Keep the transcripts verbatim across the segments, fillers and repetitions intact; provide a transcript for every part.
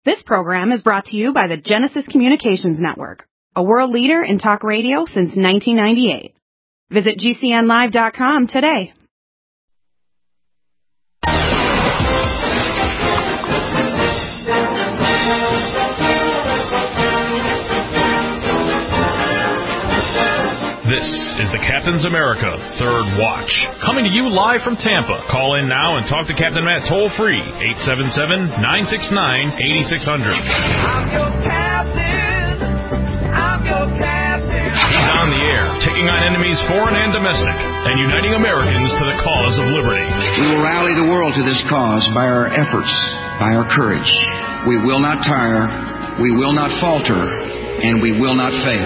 This program is brought to you by the Genesis Communications Network, a world leader in talk radio since nineteen ninety-eight. Visit G C N live dot com today. This is the Captain's America Third Watch, coming to you live from Tampa. Call in now and talk to Captain Matt toll-free, eight seven seven, nine six nine, eight six zero zero. I'm your captain. I'm your captain. He's on the air, taking on enemies foreign and domestic, and uniting Americans to the cause of liberty. We will rally the world to this cause by our efforts, by our courage. We will not tire, we will not falter, and we will not fail.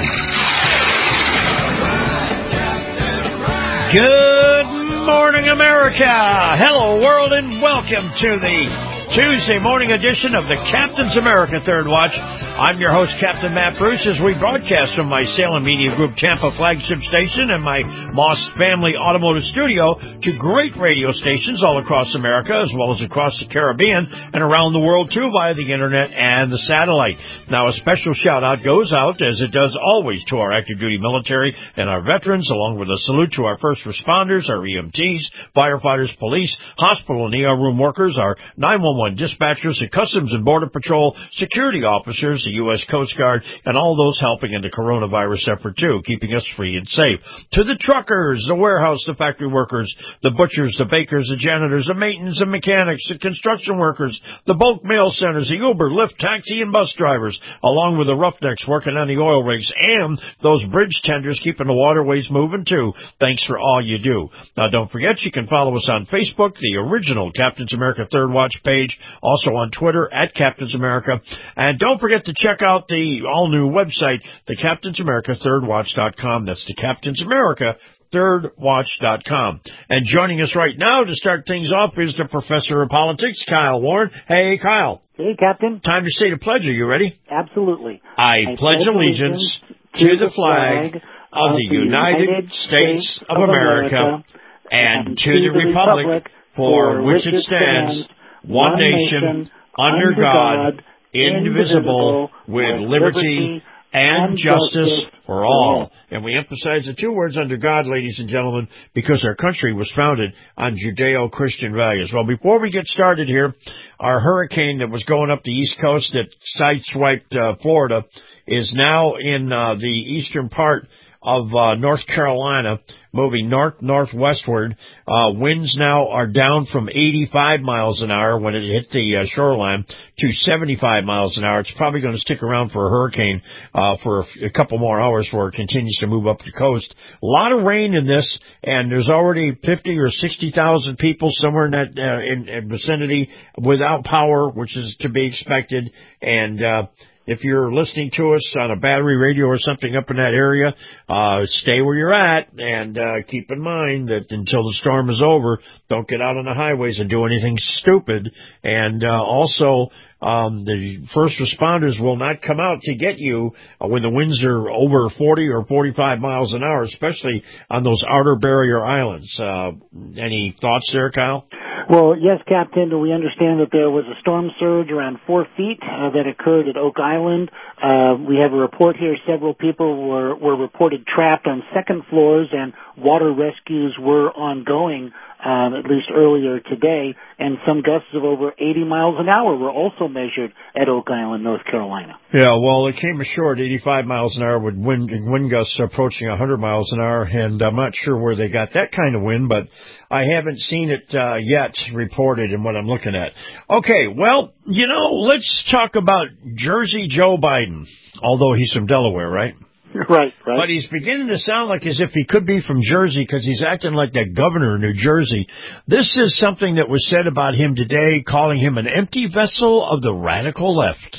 Good morning, America. Hello, world, and welcome to the Tuesday morning edition of the Captain's America Third Watch. I'm your host, Captain Matt Bruce, as we broadcast from my Salem Media Group Tampa flagship station and my Moss Family Automotive Studio to great radio stations all across America, as well as across the Caribbean and around the world, too, via the Internet and the satellite. Now, a special shout-out goes out, as it does always, to our active-duty military and our veterans, along with a salute to our first responders, our E M Ts, firefighters, police, hospital and E R room workers, our nine one one dispatchers, the Customs and Border Patrol, security officers, the U S Coast Guard, and all those helping in the coronavirus effort, too, keeping us free and safe. To the truckers, the warehouse, the factory workers, the butchers, the bakers, the janitors, the maintenance and mechanics, the construction workers, the bulk mail centers, the Uber, Lyft, taxi, and bus drivers, along with the roughnecks working on the oil rigs, and those bridge tenders keeping the waterways moving, too. Thanks for all you do. Now, don't forget, you can follow us on Facebook, the original Captain's America Third Watch page, also on Twitter, at Captain's America. And don't forget to check out the all-new website, the Captain's America Third Watch dot com. That's the Captain's America Third Watch dot com. And joining us right now to start things off is the Professor of Politics, Kyle Warren. Hey, Kyle. Hey, Captain. Time to say the pledge. Are you ready? Absolutely. I, I pledge allegiance to the flag of the United States of America and to the republic for which it stands, one nation, under God, indivisible, with liberty and justice for all. And we emphasize the two words under God, ladies and gentlemen, because our country was founded on Judeo-Christian values. Well, before we get started here, our hurricane that was going up the East Coast that sideswiped uh, Florida is now in uh, the eastern part of uh, North Carolina, moving north-northwestward. Uh, winds now are down from eighty-five miles an hour when it hit the uh, shoreline to seventy-five miles an hour. It's probably going to stick around for a hurricane uh, for a, f- a couple more hours before it continues to move up the coast. A lot of rain in this, and there's already fifty or sixty thousand people somewhere in that uh, in, in vicinity without power, which is to be expected. And uh if you're listening to us on a battery radio or something up in that area, uh, stay where you're at, and uh, keep in mind that until the storm is over, don't get out on the highways and do anything stupid. And uh, also, um, the first responders will not come out to get you uh, when the winds are over forty or forty-five miles an hour, especially on those outer barrier islands. Uh, any thoughts there, Kyle? Well, yes, Captain, we understand that there was a storm surge around four feet uh, that occurred at Oak Island. Uh, we have a report here. Several people were, were reported trapped on second floors, and water rescues were ongoing, um, at least earlier today. And some gusts of over eighty miles an hour were also measured at Oak Island, North Carolina. Yeah, well, it came ashore at eighty-five miles an hour with wind, wind gusts approaching one hundred miles an hour, and I'm not sure where they got that kind of wind, but I haven't seen it uh, yet reported in what I'm looking at. Okay, well, you know, let's talk about Jersey Joe Biden, although he's from Delaware, right? Right, right. But he's beginning to sound like as if he could be from Jersey because he's acting like that governor of New Jersey. This is something that was said about him today, calling him an empty vessel of the radical left.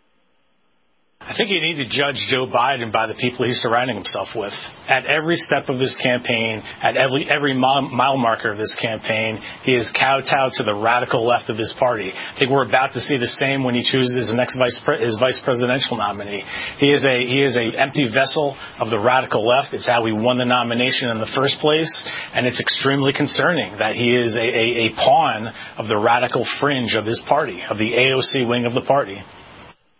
I think you need to judge Joe Biden by the people he's surrounding himself with. At every step of this campaign, at every, every mile, mile marker of this campaign, he is kowtowed to the radical left of his party. I think we're about to see the same when he chooses his next vice pre- his vice presidential nominee. He is a he is a empty vessel of the radical left. It's how he won the nomination in the first place, and it's extremely concerning that he is a, a, a pawn of the radical fringe of his party, of the A O C wing of the party.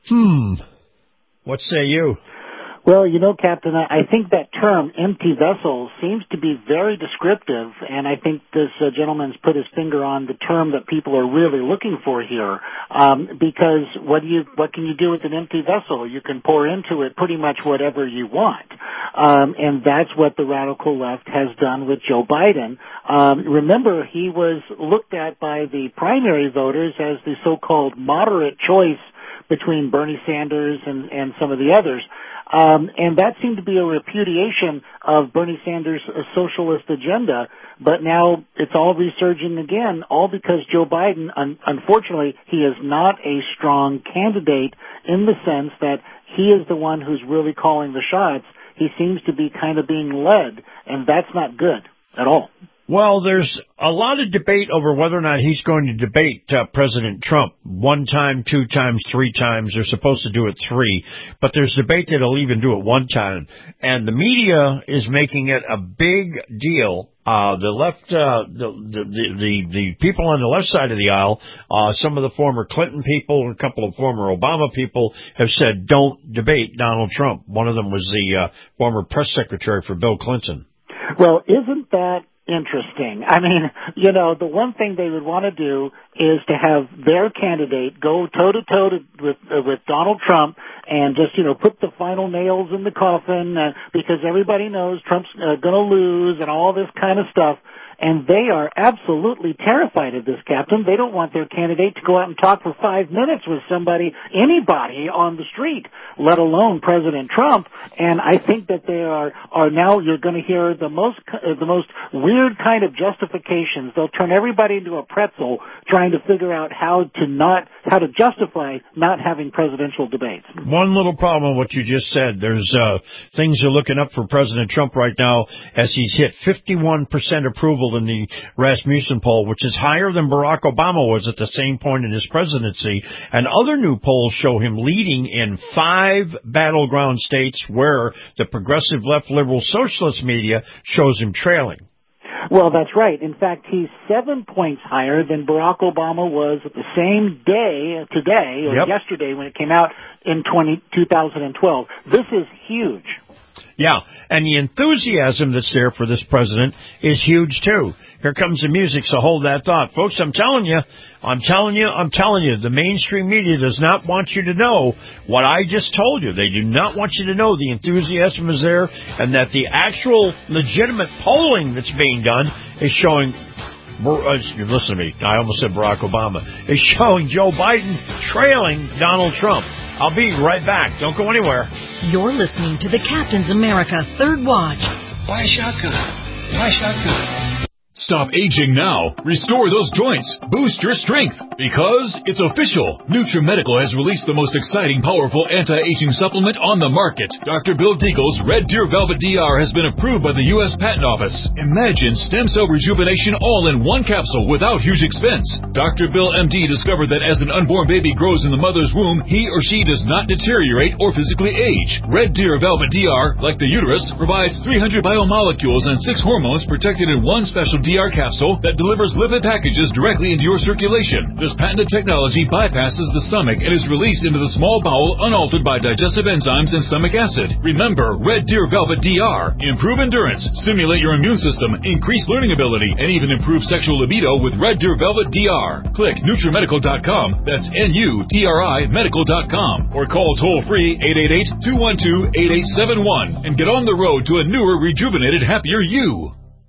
Hmm. What say you? Well, you know, Captain, I think that term, empty vessel, seems to be very descriptive, and I think this uh, gentleman's put his finger on the term that people are really looking for here. Um, because what do you, what can you do with an empty vessel? You can pour into it pretty much whatever you want. Um, and that's what the radical left has done with Joe Biden. Um, remember, he was looked at by the primary voters as the so-called moderate choice between Bernie Sanders and, and some of the others. Um, and that seemed to be a repudiation of Bernie Sanders' uh, socialist agenda. But now it's all resurging again, all because Joe Biden, un- unfortunately, he is not a strong candidate in the sense that he is the one who's really calling the shots. He seems to be kind of being led, and that's not good at all. Well, there's a lot of debate over whether or not he's going to debate uh, President Trump one time, two times, three times. They're supposed to do it three, but there's debate that he'll even do it one time. And the media is making it a big deal. Uh, the left, uh, the, the, the, the people on the left side of the aisle, uh, some of the former Clinton people, a couple of former Obama people have said don't debate Donald Trump. One of them was the uh, former press secretary for Bill Clinton. Well, isn't that interesting? I mean, you know, the one thing they would want to do is to have their candidate go toe-to-toe to, with uh, with Donald Trump and just, you know, put the final nails in the coffin uh, because everybody knows Trump's uh, going to lose and all this kind of stuff. And they are absolutely terrified of this, Captain. They don't want their candidate to go out and talk for five minutes with somebody, anybody on the street, let alone President Trump. And I think that they are, are now, you're going to hear the most, uh, the most weird kind of justifications. They'll turn everybody into a pretzel trying to figure out how to not, how to justify not having presidential debates. One little problem with what you just said. There's, uh, things are looking up for President Trump right now as he's hit fifty-one percent approval in the Rasmussen poll, which is higher than Barack Obama was at the same point in his presidency. And other new polls show him leading in five battleground states where the progressive left liberal socialist media shows him trailing. Well, that's right. In fact, he's seven points higher than Barack Obama was at the same day today or yep. yesterday when it came out in twenty, twenty twelve. This is huge. Yeah, and the enthusiasm that's there for this president is huge, too. Here comes the music, so hold that thought. Folks, I'm telling you, I'm telling you, I'm telling you, the mainstream media does not want you to know what I just told you. They do not want you to know the enthusiasm is there and that the actual legitimate polling that's being done is showing, listen to me, I almost said Barack Obama, is showing Joe Biden trailing Donald Trump. I'll be right back. Don't go anywhere. You're listening to the Captain's America Third Watch. Why shotgun? Why shotgun? Stop aging now. Restore those joints. Boost your strength. Because it's official. NutriMedical has released the most exciting, powerful anti-aging supplement on the market. Doctor Bill Deagle's Red Deer Velvet D R has been approved by the U S Patent Office. Imagine stem cell rejuvenation all in one capsule without huge expense. Doctor Bill M D discovered that as an unborn baby grows in the mother's womb, he or she does not deteriorate or physically age. Red Deer Velvet D R, like the uterus, provides three hundred biomolecules and six hormones protected in one special D R capsule that delivers lipid packages directly into your circulation. This patented technology bypasses the stomach and is released into the small bowel unaltered by digestive enzymes and stomach acid. Remember, Red Deer Velvet D R. Improve endurance, stimulate your immune system, increase learning ability, and even improve sexual libido with Red Deer Velvet D R. Click NutriMedical dot com, that's N U T R I medical dot com, or call toll-free eight eight eight, two one two, eight eight seven one and get on the road to a newer, rejuvenated, happier you.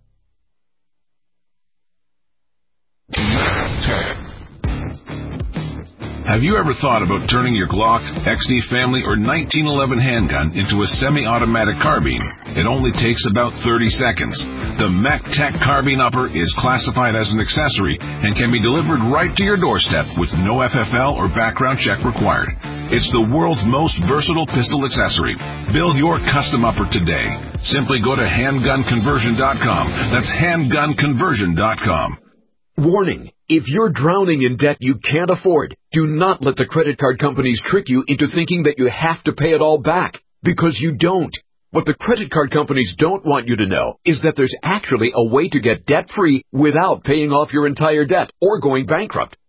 Have you ever thought about turning your Glock, X D Family, or nineteen eleven handgun into a semi-automatic carbine? It only takes about thirty seconds. The MechTech Carbine Upper is classified as an accessory and can be delivered right to your doorstep with no F F L or background check required. It's the world's most versatile pistol accessory. Build your custom upper today. Simply go to handgun conversion dot com. That's handgun conversion dot com. Warning. If you're drowning in debt you can't afford, do not let the credit card companies trick you into thinking that you have to pay it all back, because you don't. What the credit card companies don't want you to know is that there's actually a way to get debt-free without paying off your entire debt or going bankrupt.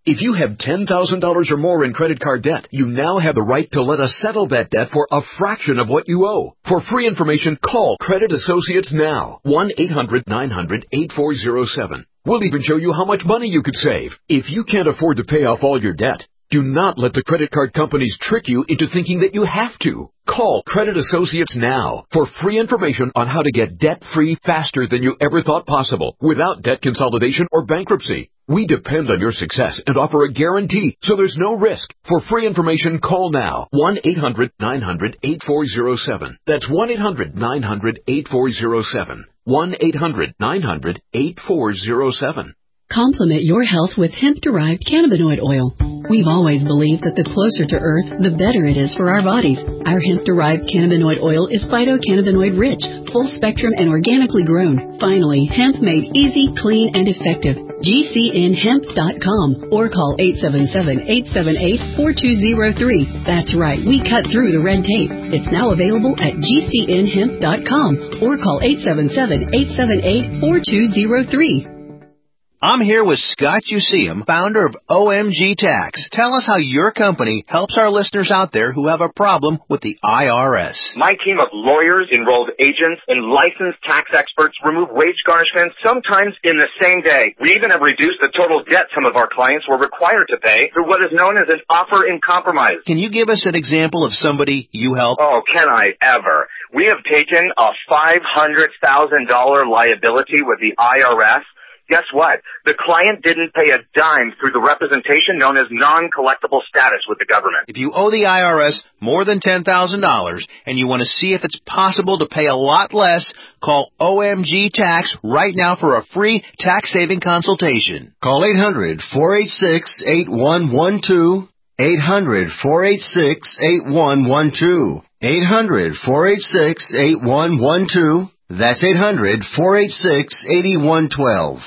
If you have ten thousand dollars or more in credit card debt, you now have the right to let us settle that debt for a fraction of what you owe. For free information, call Credit Associates now. one eight hundred nine hundred eight four zero seven. We'll even show you how much money you could save. If you can't afford to pay off all your debt, do not let the credit card companies trick you into thinking that you have to. Call Credit Associates now for free information on how to get debt-free faster than you ever thought possible without debt consolidation or bankruptcy. We depend on your success and offer a guarantee, so there's no risk. For free information, call now. one eight hundred nine hundred eight four zero seven. That's one eight hundred nine hundred eight four zero seven. one eight hundred nine hundred eight four zero seven. Complement your health with hemp-derived cannabinoid oil. We've always believed that the closer to Earth, the better it is for our bodies. Our hemp-derived cannabinoid oil is phytocannabinoid-rich, full-spectrum, and organically grown. Finally, hemp made easy, clean, and effective. G C N hemp dot com or call eight seven seven, eight seven eight, four two zero three. That's right, we cut through the red tape. It's now available at G C N hemp dot com or call eight seven seven, eight seven eight, four two zero three. I'm here with Scott Useum, founder of O M G Tax. Tell us how your company helps our listeners out there who have a problem with the I R S. My team of lawyers, enrolled agents, and licensed tax experts remove wage garnishments sometimes in the same day. We even have reduced the total debt some of our clients were required to pay through what is known as an offer in compromise. Can you give us an example of somebody you help? Oh, can I ever? We have taken a five hundred thousand dollars liability with the I R S. Guess what? The client didn't pay a dime through the representation known as non-collectible status with the government. If you owe the I R S more than ten thousand dollars and you want to see if it's possible to pay a lot less, call O M G Tax right now for a free tax-saving consultation. Call eight hundred, four eight six, eight one one two. eight hundred, four eight six, eight one one two. eight hundred, four eight six, eight one one two. That's eight hundred, four eight six, eight one one two.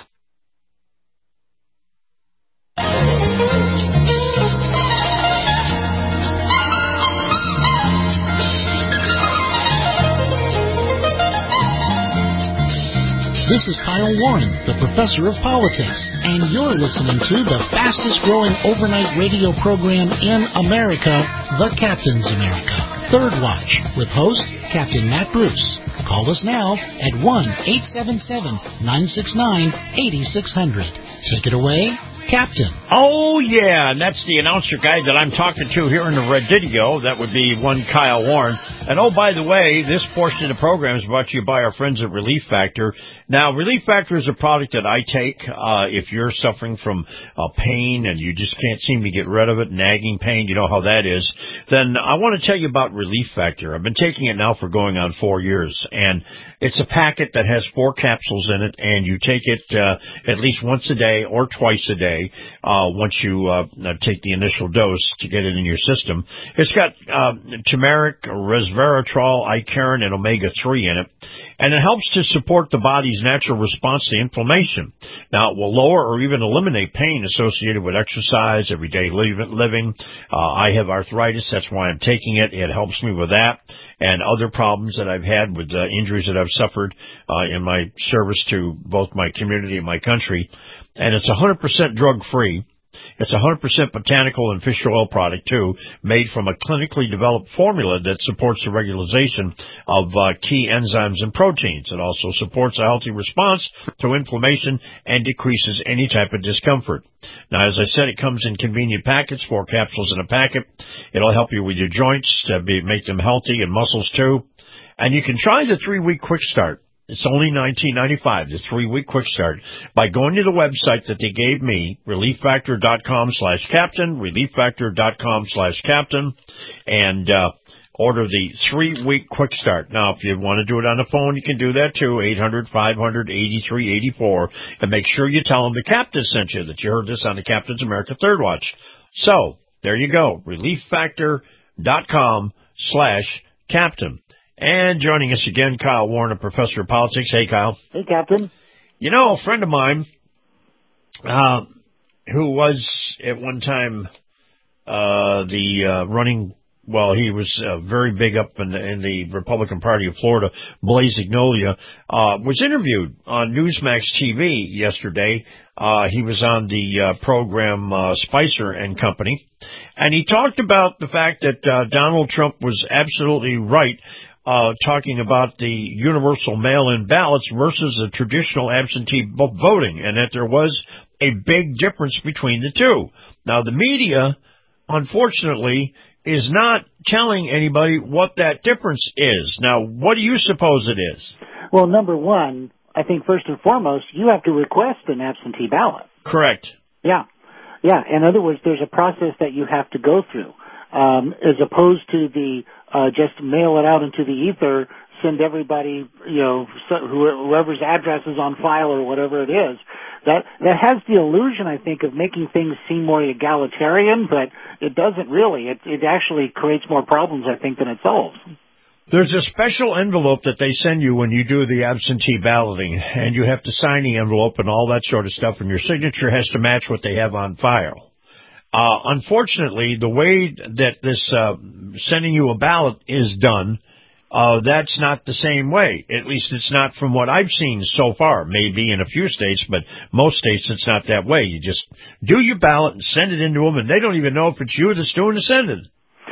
This is Kyle Warren, the professor of politics, and you're listening to the fastest growing overnight radio program in America, The Captain's America, Third Watch, with host Captain Matt Bruce. Call us now at one eight seven seven, nine six nine, eight six zero zero. Take it away, Captain. Oh, yeah, and that's the announcer guy that I'm talking to here in the Redidio. That would be one Kyle Warren. And, oh, by the way, this portion of the program is brought to you by our friends at Relief Factor. Now, Relief Factor is a product that I take uh, if you're suffering from uh, pain and you just can't seem to get rid of it, nagging pain, you know how that is. Then I want to tell you about Relief Factor. I've been taking it now for going on four years, and it's a packet that has four capsules in it, and you take it uh, at least once a day or twice a day uh, once you uh, take the initial dose to get it in your system. It's got uh, turmeric, resveratrol, icariin, and omega three in it, and it helps to support the body's natural response to inflammation. Now, it will lower or even eliminate pain associated with exercise, everyday living. Uh, I have arthritis. That's why I'm taking it. It helps me with that and other problems that I've had with uh, injuries that I've suffered uh, in my service to both my community and my country. And it's one hundred percent drug-free. It's a one hundred percent botanical and fish oil product, too, made from a clinically developed formula that supports the regularization of uh, key enzymes and proteins. It also supports a healthy response to inflammation and decreases any type of discomfort. Now, as I said, it comes in convenient packets, four capsules in a packet. It'll help you with your joints, to be, make them healthy, and muscles, too. And you can try the three-week quick start. It's only nineteen ninety-five, the three-week quick start, by going to the website that they gave me, relieffactor.com slash captain, relieffactor.com slash captain, and uh, order the three-week quick start. Now, if you want to do it on the phone, you can do that too, eight hundred, five hundred, eighty-three eighty-four, and make sure you tell them the captain sent you, that you heard this on the Captain's America Third Watch. So, there you go, relieffactor.com slash captain. And joining us again, Kyle Warren, a professor of politics. Hey, Kyle. Hey, Captain. You know, a friend of mine uh, who was at one time uh, the uh, running well, he was uh, very big up in the, in the Republican Party of Florida, Blaise Ignolia, uh, was interviewed on Newsmax T V yesterday. Uh, he was on the uh, program uh, Spicer and Company, and he talked about the fact that uh, Donald Trump was absolutely right uh, talking about the universal mail-in ballots versus the traditional absentee voting, and that there was a big difference between the two. Now, the media, unfortunately, is not telling anybody what that difference is. Now, what do you suppose it is? Well, number one, I think first and foremost, you have to request an absentee ballot. Correct. Yeah. Yeah. In other words, there's a process that you have to go through, um, as opposed to the uh, just mail it out into the ether, send everybody, you know, whoever's address is on file or whatever it is. That that has the illusion, I think, of making things seem more egalitarian, but it doesn't really. It it actually creates more problems, I think, than it solves. There's a special envelope that they send you when you do the absentee balloting, and you have to sign the envelope and all that sort of stuff, and your signature has to match what they have on file. Uh, unfortunately, the way that this uh, sending you a ballot is done, Uh, that's not the same way. At least it's not from what I've seen so far. Maybe in a few states, but most states it's not that way. You just do your ballot and send it into them, and they don't even know if it's you that's doing the sending.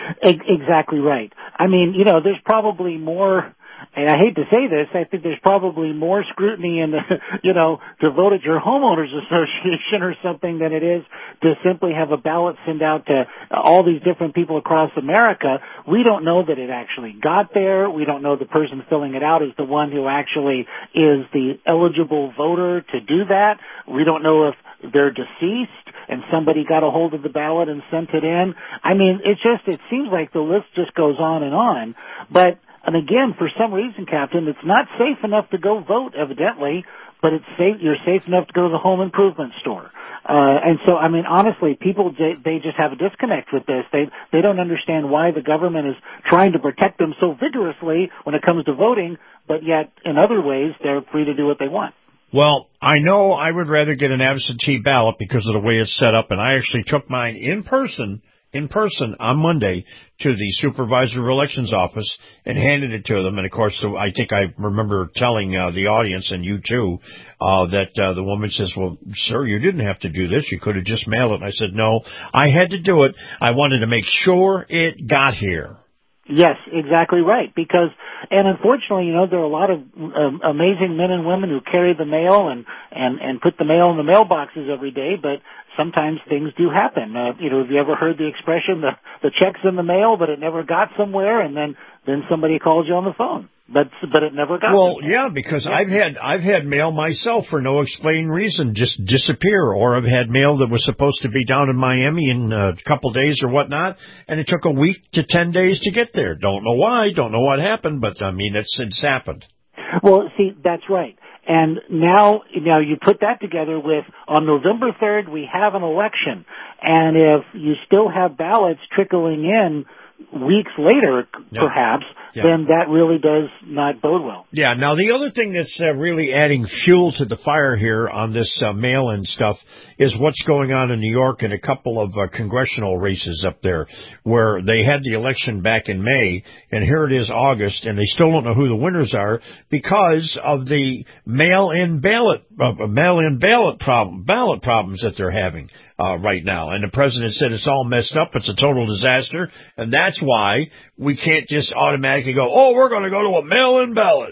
Exactly right. I mean, you know, there's probably more, and I hate to say this, I think there's probably more scrutiny in the, you know, to vote at your homeowners association or something than it is to simply have a ballot sent out to all these different people across America. We don't know that it actually got there. We don't know the person filling it out is the one who actually is the eligible voter to do that. We don't know if they're deceased and somebody got a hold of the ballot and sent it in. I mean, it's just, it seems like the list just goes on and on. But, and again, for some reason, Captain, it's not safe enough to go vote, evidently, but it's safe, you're safe enough to go to the home improvement store. Uh, and so, I mean, honestly, people, they, they just have a disconnect with this. They, they don't understand why the government is trying to protect them so vigorously when it comes to voting, but yet, in other ways, they're free to do what they want. Well, I know I would rather get an absentee ballot because of the way it's set up, and I actually took mine in person, in person on Monday to the supervisor of elections office and handed it to them. And, of course, I think I remember telling uh, the audience, and you too, uh, that uh, the woman says, well, sir, you didn't have to do this. You could have just mailed it. And I said, no, I had to do it. I wanted to make sure it got here. Yes, exactly right. Because, and unfortunately, you know, there are a lot of um, amazing men and women who carry the mail and, and, and put the mail in the mailboxes every day, but sometimes things do happen. Uh, you know, have you ever heard the expression, the, the check's in the mail, but it never got somewhere, and then, then somebody calls you on the phone? But but it never got. Well, yeah, because yeah. I've had I've had mail myself for no explained reason just disappear, or I've had mail that was supposed to be down in Miami in a couple days or whatnot, and it took a week to ten days to get there. Don't know why, don't know what happened, but I mean it's it's happened. Well, see, that's right. And now, now you put that together with on November third we have an election, and if you still have ballots trickling in weeks later, yeah. perhaps, yeah. then that really does not bode well. Yeah. Now, the other thing that's uh, really adding fuel to the fire here on this uh, mail-in stuff is what's going on in New York and a couple of uh, congressional races up there where they had the election back in May, and here it is August, and they still don't know who the winners are because of the mail-in ballot, uh, mail-in ballot problem, ballot problems that they're having. Uh, right now. And the president said it's all messed up. It's a total disaster. And that's why we can't just automatically go, oh, we're going to go to a mail-in ballot.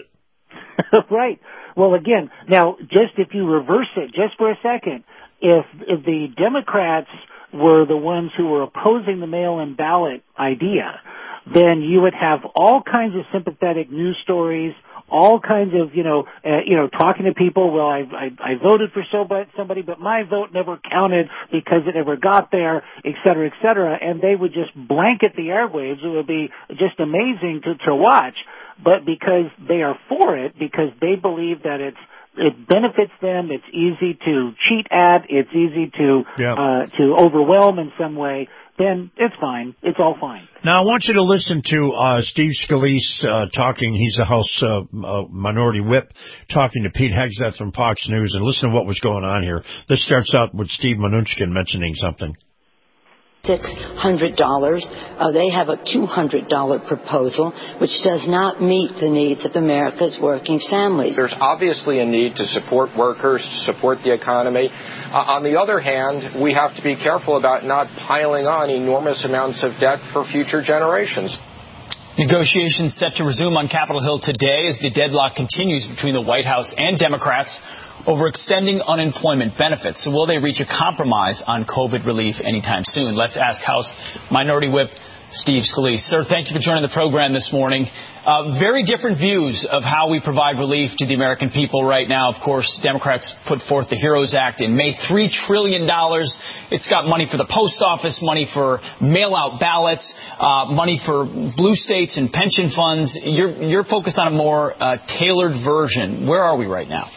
Right. Well, again, now, just if you reverse it just for a second, if, if the Democrats were the ones who were opposing the mail-in ballot idea, then you would have all kinds of sympathetic news stories, all kinds of, you know, uh, you know, talking to people, well, I, I, I voted for so but somebody, but my vote never counted because it never got there, et cetera, et cetera, and they would just blanket the airwaves. It would be just amazing to, to watch, but because they are for it, because they believe that it's, it benefits them, it's easy to cheat at, it's easy to, yeah. uh, to overwhelm in some way, then it's fine. It's all fine. Now, I want you to listen to uh, Steve Scalise uh, talking. He's the House uh, uh, Minority Whip, talking to Pete Hegseth from Fox News, and listen to what was going on here. This starts out with Steve Mnuchin mentioning something. six hundred dollars. Uh, they have a two hundred dollars proposal, which does not meet the needs of America's working families. There's obviously a need to support workers, to support the economy. Uh, on the other hand, we have to be careful about not piling on enormous amounts of debt for future generations. Negotiations set to resume on Capitol Hill today as the deadlock continues between the White House and Democrats over extending unemployment benefits. So will they reach a compromise on COVID relief anytime soon? Let's ask House Minority Whip Steve Scalise. Sir, thank you for joining the program this morning. Uh, very different views of how we provide relief to the American people right now. Of course, Democrats put forth the HEROES Act in May, three trillion dollars. It's got money for the post office, money for mail-out ballots, uh, money for blue states and pension funds. You're, you're focused on a more uh, tailored version. Where are we right now?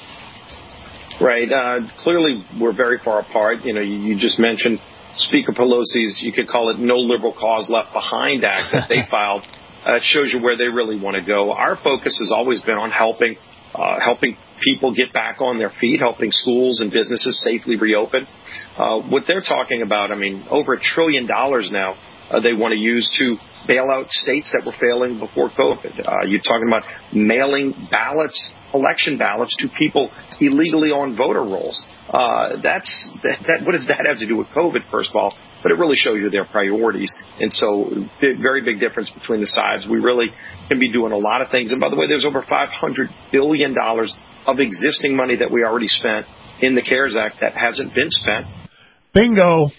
Right. Uh, clearly, we're very far apart. You know, you, you just mentioned Speaker Pelosi's, you could call it No Liberal Cause Left Behind Act that they filed. Uh, it shows you where they really want to go. Our focus has always been on helping, uh, helping people get back on their feet, helping schools and businesses safely reopen. Uh, what they're talking about, I mean, over a trillion dollars now uh, they want to use to bail out states that were failing before COVID. Uh, you're talking about mailing ballots, election ballots to people illegally on voter rolls. Uh, that's that, that. What does that have to do with COVID, first of all? But it really shows you their priorities. And so big, very big difference between the sides. We really can be doing a lot of things. And by the way, there's over five hundred billion dollars of existing money that we already spent in the CARES Act that hasn't been spent. Bingo.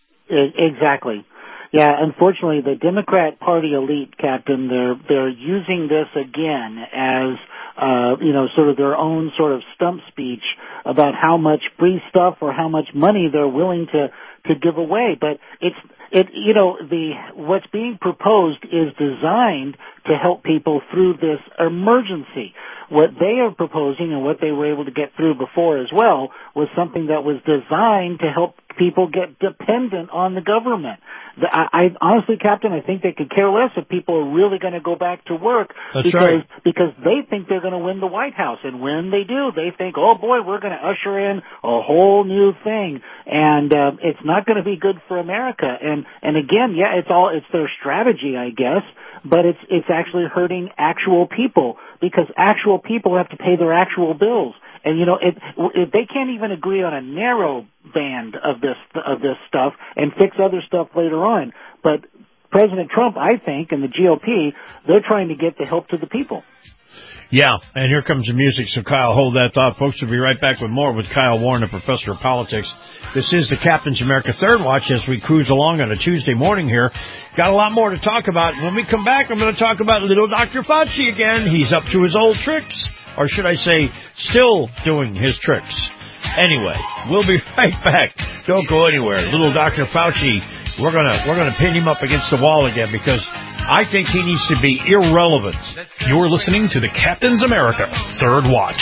Exactly. Yeah, unfortunately, the Democrat Party elite, Captain, they're they're using this again as uh, you know, sort of their own sort of stump speech about how much free stuff or how much money they're willing to to give away. But it's it you know the what's being proposed is designed to help people through this emergency. What they are proposing and what they were able to get through before as well was something that was designed to help people get dependent on the government. The, I, I honestly, Captain, I think they could care less if people are really going to go back to work. That's because right. because they think they're going to win the White House, and when they do, they think, oh boy, we're going to usher in a whole new thing, and uh, it's not going to be good for America. And and again, yeah, it's all it's their strategy, I guess, but it's it's actually hurting actual people because actual people have to pay their actual bills. And you know, it, it, they can't even agree on a narrow band of this of this stuff and fix other stuff later on. But President Trump, I think, and the G O P, they're trying to get the help to the people. Yeah, and here comes the music. So, Kyle, hold that thought. Folks, we'll be right back with more with Kyle Warren, the professor of politics. This is the Captain's America Third Watch as we cruise along on a Tuesday morning here. Got a lot more to talk about. When we come back, I'm going to talk about little Doctor Fauci again. He's up to his old tricks. Or should I say, still doing his tricks. Anyway, we'll be right back. Don't go anywhere. Little Doctor Fauci, we're gonna we're gonna pin him up against the wall again because I think he needs to be irrelevant. You're listening to the Captain's America Third Watch.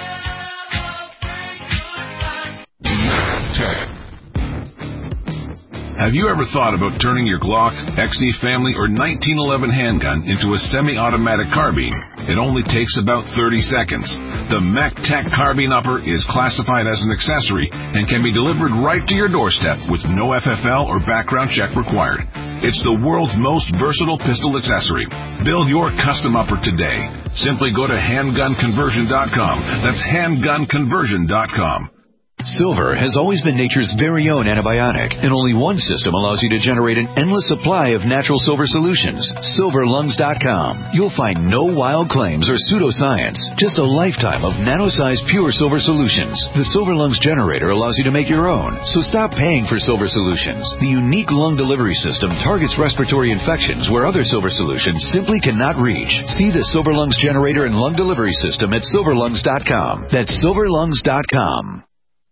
Have you ever thought about turning your Glock, X D Family, or nineteen eleven handgun into a semi-automatic carbine? It only takes about thirty seconds. The MacTac Carbine Upper is classified as an accessory and can be delivered right to your doorstep with no F F L or background check required. It's the world's most versatile pistol accessory. Build your custom upper today. Simply go to handgun conversion dot com. That's handgun conversion dot com. Silver has always been nature's very own antibiotic, and only one system allows you to generate an endless supply of natural silver solutions. silver lungs dot com. You'll find no wild claims or pseudoscience, just a lifetime of nano-sized pure silver solutions. The Silver Lungs generator allows you to make your own, so stop paying for silver solutions. The unique lung delivery system targets respiratory infections where other silver solutions simply cannot reach. See the Silver Lungs generator and lung delivery system at silver lungs dot com. That's silver lungs dot com.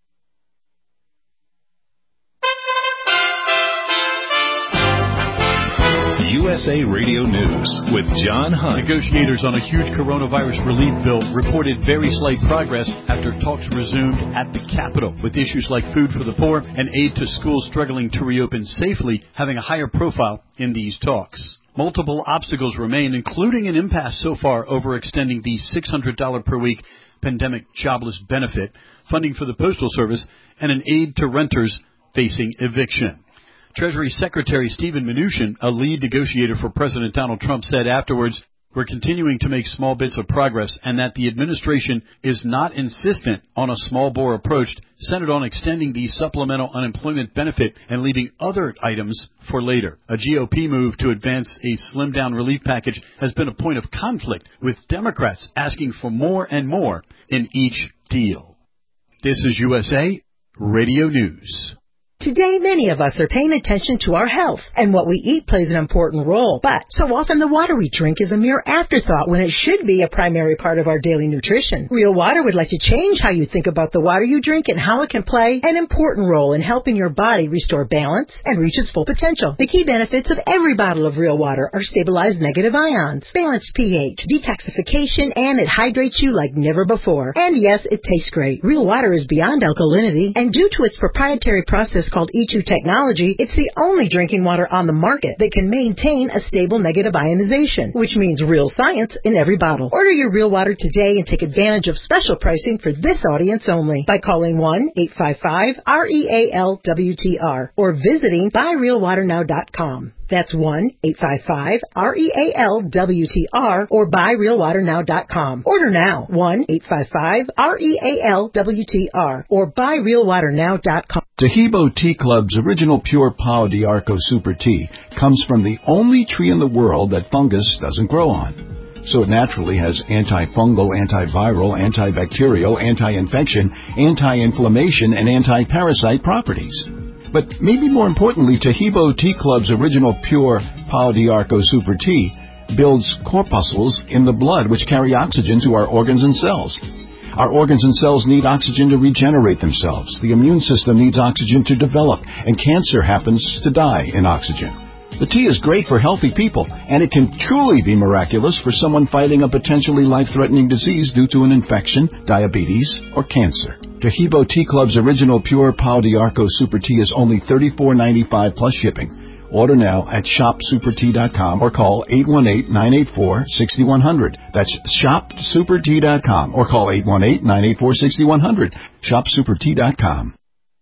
U S A Radio News with John Hunt. Negotiators on a huge coronavirus relief bill reported very slight progress after talks resumed at the Capitol, with issues like food for the poor and aid to schools struggling to reopen safely having a higher profile in these talks. Multiple obstacles remain, including an impasse so far over extending the six hundred dollars per week pandemic jobless benefit, funding for the Postal Service, and an aid to renters facing eviction. Treasury Secretary Steven Mnuchin, a lead negotiator for President Donald Trump, said afterwards, "We're continuing to make small bits of progress, and that the administration is not insistent on a small-bore approach centered on extending the supplemental unemployment benefit and leaving other items for later." A G O P move to advance a slimmed-down relief package has been a point of conflict, with Democrats asking for more and more in each deal. This is U S A Radio News. Today, many of us are paying attention to our health, and what we eat plays an important role. But so often the water we drink is a mere afterthought when it should be a primary part of our daily nutrition. Real Water would like to change how you think about the water you drink and how it can play an important role in helping your body restore balance and reach its full potential. The key benefits of every bottle of Real Water are stabilized negative ions, balanced pH, detoxification, and it hydrates you like never before. And yes, it tastes great. Real Water is beyond alkalinity, and due to its proprietary process called E two technology, it's the only drinking water on the market that can maintain a stable negative ionization, which means real science in every bottle. Order your Real Water today and take advantage of special pricing for this audience only by calling one eight five five R E A L W T R or visiting buy real water now dot com. That's one eight five five R E A L W T R or buy real water now dot com. Order now, one eight five five R E A L W T R or buy real water now dot com. Tahibo Tea Club's original pure Pau d'Arco Super Tea comes from the only tree in the world that fungus doesn't grow on. So it naturally has antifungal, antiviral, antibacterial, anti-infection, anti-inflammation, and anti-parasite properties. But maybe more importantly, Tahibo Tea Club's original pure Pau d'Arco Super Tea builds corpuscles in the blood which carry oxygen to our organs and cells. Our organs and cells need oxygen to regenerate themselves. The immune system needs oxygen to develop, and cancer happens to die in oxygen. The tea is great for healthy people, and it can truly be miraculous for someone fighting a potentially life-threatening disease due to an infection, diabetes, or cancer. Tahibo Tea Club's original pure Pau d'Arco Super Tea is only thirty-four ninety-five plus shipping. Order now at shop super tea dot com or call eight one eight, nine eight four, six one zero zero. That's shop super tea dot com or call eight one eight, nine eight four, six one zero zero. shop super tea dot com.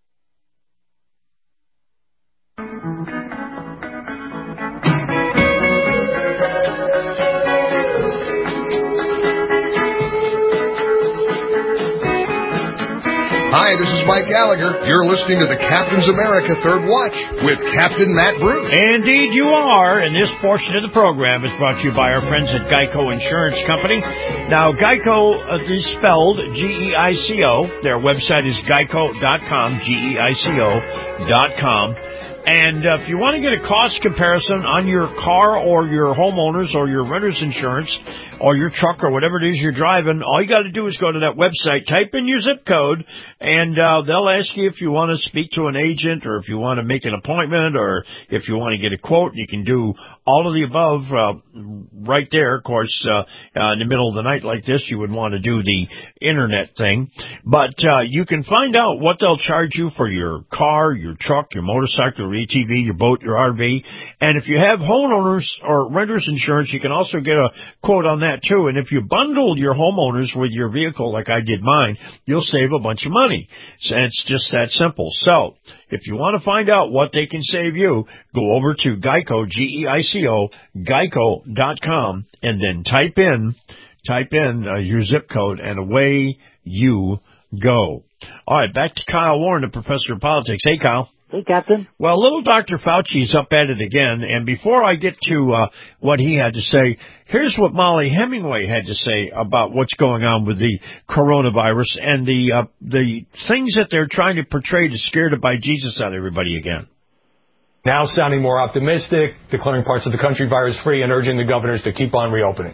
Hi, this is Mike Gallagher. You're listening to the Captain's America Third Watch with Captain Matt Bruce. Indeed you are, and this portion of the program is brought to you by our friends at Geico Insurance Company. Now, Geico is spelled G E I C O. Their website is geico dot com, G E I C O dot com. And uh, if you want to get a cost comparison on your car or your homeowners or your renter's insurance or your truck or whatever it is you're driving, all you got to do is go to that website, type in your zip code, and uh, they'll ask you if you want to speak to an agent or if you want to make an appointment or if you want to get a quote. You can do all of the above uh, right there. Of course, uh, uh, in the middle of the night like this, you would want to do the internet thing. But uh, you can find out what they'll charge you for your car, your truck, your motorcycle, your A T V, your boat, your R V. And if you have homeowners or renters insurance, you can also get a quote on that too. And if you bundle your homeowners with your vehicle like I did mine, you'll save a bunch of money. So it's just that simple. So if you want to find out what they can save you, go over to Geico, G E I C O, geico dot com, and then type in, type in uh, your zip code, and away you go. All right, back to Kyle Warren, the professor of politics. Hey, Kyle. Hey, Captain. Well, little Doctor Fauci's up at it again, and before I get to uh, what he had to say, here's what Molly Hemingway had to say about what's going on with the coronavirus and the uh, the things that they're trying to portray to scare the bejesus out of everybody again. Now sounding more optimistic, declaring parts of the country virus-free, and urging the governors to keep on reopening.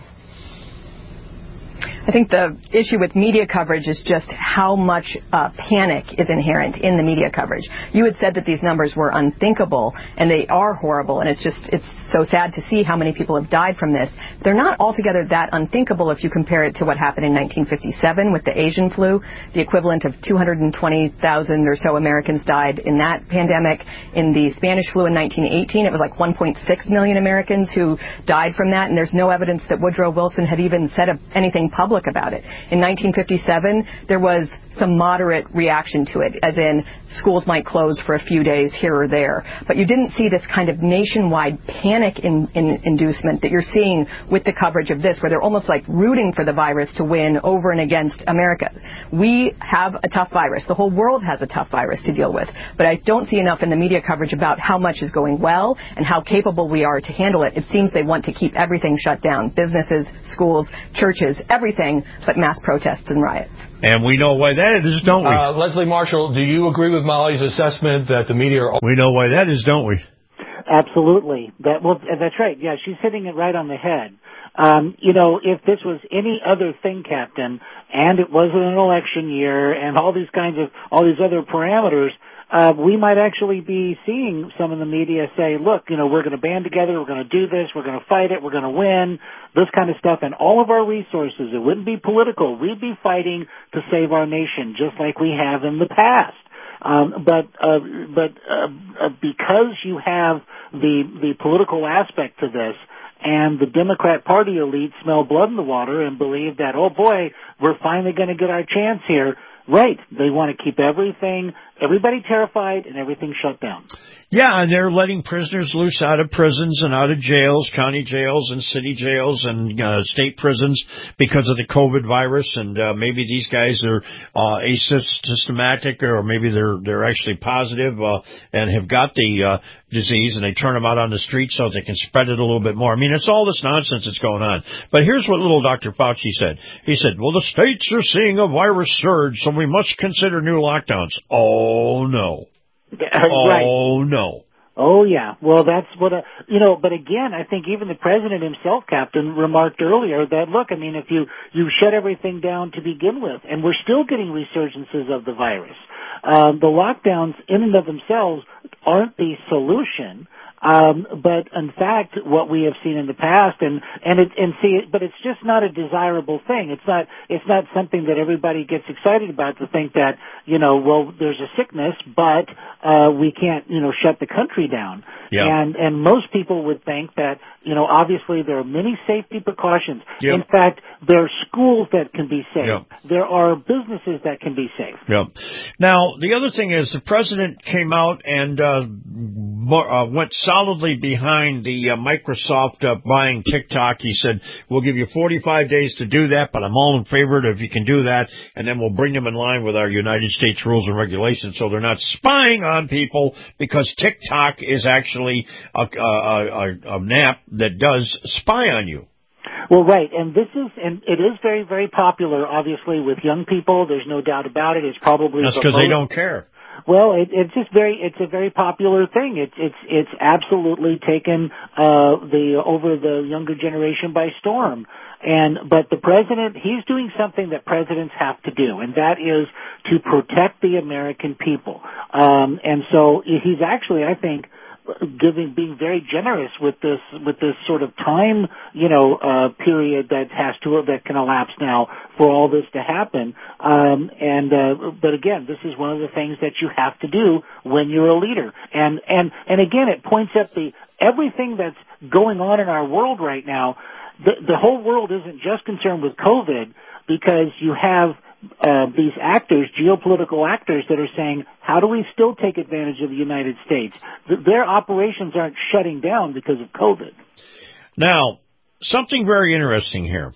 I think the issue with media coverage is just how much uh, panic is inherent in the media coverage. You had said that these numbers were unthinkable, and they are horrible, and it's just, it's so sad to see how many people have died from this. They're not altogether that unthinkable if you compare it to what happened in nineteen fifty-seven with the Asian flu. The equivalent of two hundred twenty thousand or so Americans died in that pandemic. In the Spanish flu in nineteen eighteen, it was like one point six million Americans who died from that, and there's no evidence that Woodrow Wilson had even said anything public public about it. In nineteen fifty-seven, there was some moderate reaction to it, as in schools might close for a few days here or there. But you didn't see this kind of nationwide panic in, in inducement that you're seeing with the coverage of this, where they're almost like rooting for the virus to win over and against America. We have a tough virus. The whole world has a tough virus to deal with. But I don't see enough in the media coverage about how much is going well and how capable we are to handle it. It seems they want to keep everything shut down. Businesses, schools, churches, everything but mass protests and riots. And we know why that is, don't we? Uh, Leslie Marshall, do you agree with Molly's assessment that the media are... We know why that is, don't we? Absolutely. That well, that's right. Yeah, she's hitting it right on the head. Um, you know, if this was any other thing, Captain, and it wasn't an election year and all these kinds of, all these other parameters, uh, we might actually be seeing some of the media say, look, you know, we're going to band together, we're going to do this, we're going to fight it, we're going to win, this kind of stuff, and all of our resources, it wouldn't be political, we'd be fighting to save our nation, just like we have in the past. Um, but uh, but uh, uh, because you have the the political aspect to this, and the Democrat Party elite smell blood in the water and believe that, oh boy, we're finally going to get our chance here. Right. They want to keep everything, everybody terrified and everything shut down. Yeah, and they're letting prisoners loose out of prisons and out of jails, county jails and city jails and uh, state prisons because of the COVID virus. And uh, maybe these guys are uh, asymptomatic, or maybe they're they're actually positive uh, and have got the uh, disease, and they turn them out on the street so they can spread it a little bit more. I mean, it's all this nonsense that's going on. But here's what little Doctor Fauci said. He said, well, the states are seeing a virus surge, so we must consider new lockdowns. Oh, no. Right. Oh, no. Oh, yeah. Well, that's what, a, you know, but again, I think even the president himself, Captain, remarked earlier that, look, I mean, if you, you shut everything down to begin with, and we're still getting resurgences of the virus, um, the lockdowns in and of themselves aren't the solution. Um, but in fact, what we have seen in the past, and and it, and see, but it's just not a desirable thing. It's not it's not something that everybody gets excited about, to think that, you know, well, there's a sickness, but uh, we can't, you know, shut the country down. Yeah. And and most people would think that, you know, obviously there are many safety precautions. Yep. In fact, there are schools that can be safe. Yep. There are businesses that can be safe. Yep. Now, the other thing is the president came out and uh, uh, went solidly behind the uh, Microsoft uh, buying TikTok. He said, we'll give you forty-five days to do that, but I'm all in favor of if you can do that, and then we'll bring them in line with our United States rules and regulations so they're not spying on people, because TikTok is actually a, a, a, an app that does spy on you. Well, right, and this is, and it is very, very popular, obviously, with young people. There's no doubt about it. It's probably that's because they don't care. Well, it, it's just very, it's a very popular thing. It's, it's, it's absolutely taken, uh, the, over the younger generation by storm. And, but the president, he's doing something that presidents have to do, and that is to protect the American people. Um, and so he's actually, I think, giving, being very generous with this, with this sort of time, you know, uh, period that has to, that can elapse now for all this to happen. Um, and, uh, but again, this is one of the things that you have to do when you're a leader. And, and, and again, it points at the, everything that's going on in our world right now. The, the whole world isn't just concerned with COVID, because you have Uh, these actors, geopolitical actors, that are saying, how do we still take advantage of the United States? Th- their operations aren't shutting down because of COVID. Now, something very interesting here.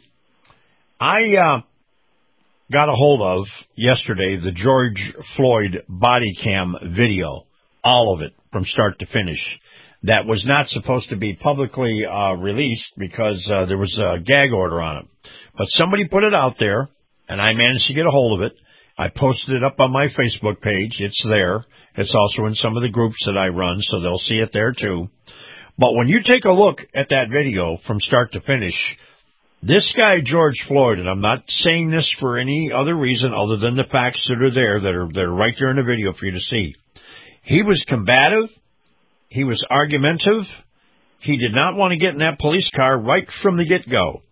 I uh, got a hold of yesterday the George Floyd body cam video, all of it from start to finish. That was not supposed to be publicly uh, released because uh, there was a gag order on it. But somebody put it out there, and I managed to get a hold of it. I posted it up on my Facebook page. It's there. It's also in some of the groups that I run, so they'll see it there too. But when you take a look at that video from start to finish, this guy, George Floyd, and I'm not saying this for any other reason other than the facts that are there, that are, that are right there in the video for you to see. He was combative. He was argumentative. He did not want to get in that police car right from the get-go.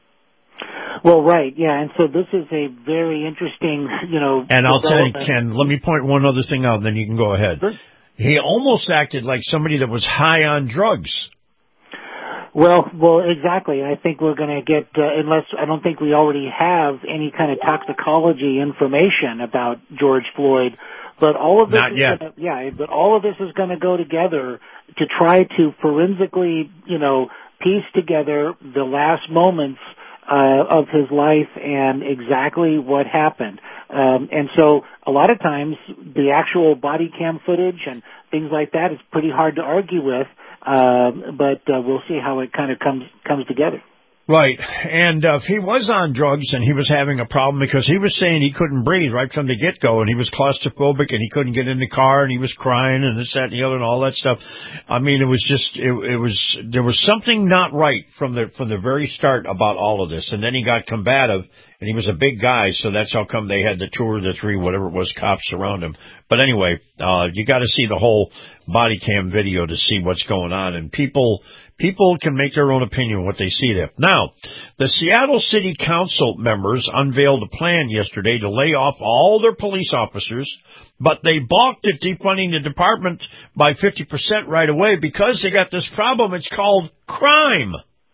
Well, right, yeah, and so this is a very interesting, you know... And I'll tell you, Ken, let me point one other thing out, and then you can go ahead. Sure. He almost acted like somebody that was high on drugs. Well, well, exactly. I think we're going to get, uh, unless I don't think we already have any kind of toxicology information about George Floyd. But all of this, Not is yet. Gonna, yeah, but all of this is going to go together to try to forensically, you know, piece together the last moments uh, of his life and exactly what happened. Um, and so a lot of times the actual body cam footage and things like that is pretty hard to argue with. Uh, but uh, we'll see how it kind of comes comes together. Right. And uh, if he was on drugs and he was having a problem because he was saying he couldn't breathe right from the get-go and he was claustrophobic and he couldn't get in the car and he was crying and this, that, and the other and all that stuff. I mean, it was just, it, it was, there was something not right from the, from the very start about all of this. And then he got combative and he was a big guy, so that's how come they had the two or the three, whatever it was, cops around him. But anyway, uh, you got to see the whole body cam video to see what's going on. And people, people can make their own opinion what they see there. Now, the Seattle City Council members unveiled a plan yesterday to lay off all their police officers, but they balked at defunding the department by fifty percent right away because they got this problem. It's called crime.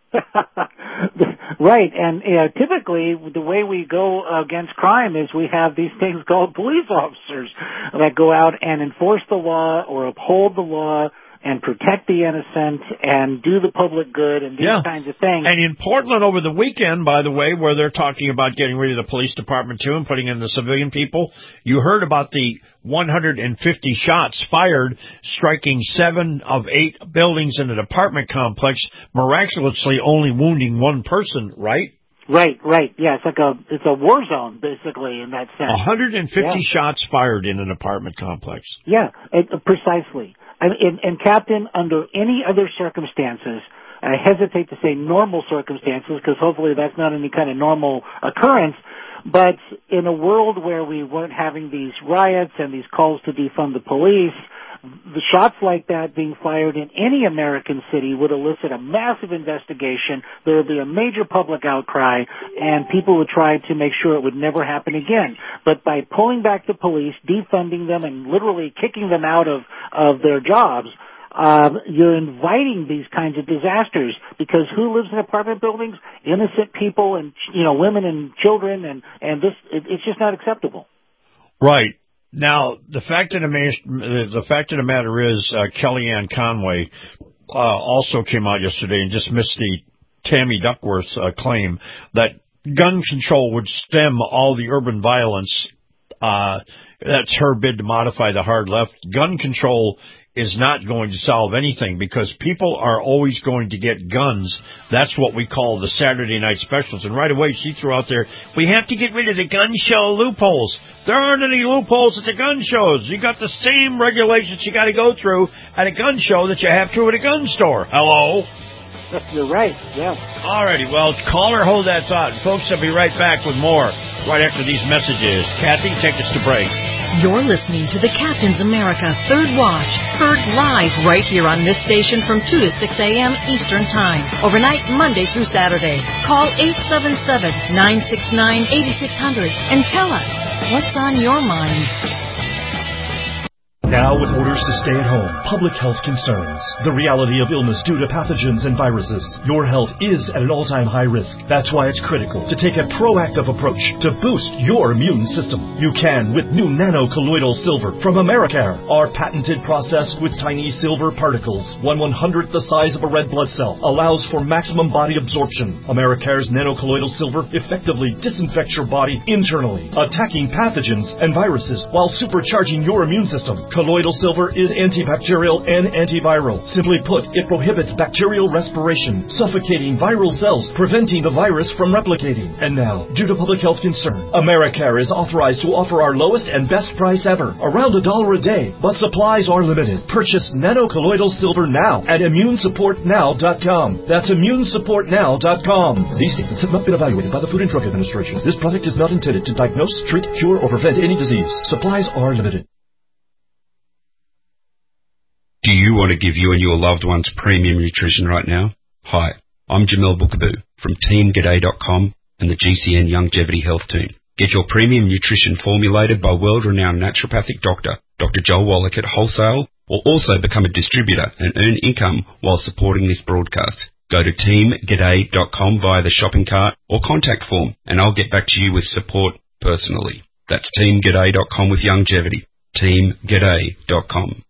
Right, and uh, typically the way we go against crime is we have these things called police officers that go out and enforce the law or uphold the law and protect the innocent and do the public good and these yeah. kinds of things. And in Portland over the weekend, by the way, where they're talking about getting rid of the police department too and putting in the civilian people, you heard about the one hundred fifty shots fired, striking seven of eight buildings in the apartment complex, miraculously only wounding one person, right? Right, right. Yeah, it's like a it's a war zone basically in that sense. one hundred fifty yeah. shots fired in an apartment complex. Yeah, it, uh, precisely. And, and, Captain, under any other circumstances, I hesitate to say normal circumstances because hopefully that's not any kind of normal occurrence, but in a world where we weren't having these riots and these calls to defund the police, the shots like that being fired in any American city would elicit a massive investigation. There would be a major public outcry, and people would try to make sure it would never happen again. But by pulling back the police, defunding them, and literally kicking them out of, of their jobs, um, you're inviting these kinds of disasters because who lives in apartment buildings? Innocent people and, you know, women and children, and, and this, it, it's just not acceptable. Right. Now, the fact of the, ma- the fact of the matter is, uh, Kellyanne Conway uh, also came out yesterday and dismissed the Tammy Duckworth uh, claim that gun control would stem all the urban violence. Uh, that's her bid to modify the hard left. Gun control is not going to solve anything because people are always going to get guns. That's what we call the Saturday night specials. And right away she threw out there, we have to get rid of the gun show loopholes. There aren't any loopholes at the gun shows. You got the same regulations you got to go through at a gun show that you have to at a gun store. Hello? You're right, yeah. All righty, well, call or hold that thought. Folks, I'll be right back with more right after these messages. Kathy, take us to break. You're listening to the Captain's America Third Watch, heard live right here on this station from two to six a.m. Eastern Time, overnight Monday through Saturday. Call eight seven seven, nine six nine, eight six zero zero and tell us what's on your mind. Now with orders to stay at home, public health concerns, the reality of illness due to pathogens and viruses, your health is at an all-time high risk. That's why it's critical to take a proactive approach to boost your immune system. You can with new nano-colloidal silver from Americare. Our patented process with tiny silver particles, one one-hundredth the size of a red blood cell, allows for maximum body absorption. Americare's nano-colloidal silver effectively disinfects your body internally, attacking pathogens and viruses while supercharging your immune system. Colloidal silver is antibacterial and antiviral. Simply put, it prohibits bacterial respiration, suffocating viral cells, preventing the virus from replicating. And now, due to public health concern, Americare is authorized to offer our lowest and best price ever, around a dollar a day, but supplies are limited. Purchase nano-colloidal silver now at immune support now dot com. That's immune support now dot com. These statements have not been evaluated by the Food and Drug Administration. This product is not intended to diagnose, treat, cure, or prevent any disease. Supplies are limited. Do you want to give you and your loved ones premium nutrition right now? Hi, I'm Jamel Bookaboo from team g'day dot com and the G C N Longevity Health Team. Get your premium nutrition formulated by world-renowned naturopathic doctor, Doctor Joel Wallach at Wholesale, or also become a distributor and earn income while supporting this broadcast. Go to team g'day dot com via the shopping cart or contact form, and I'll get back to you with support personally. That's team g'day dot com with Youngevity. team g'day dot com.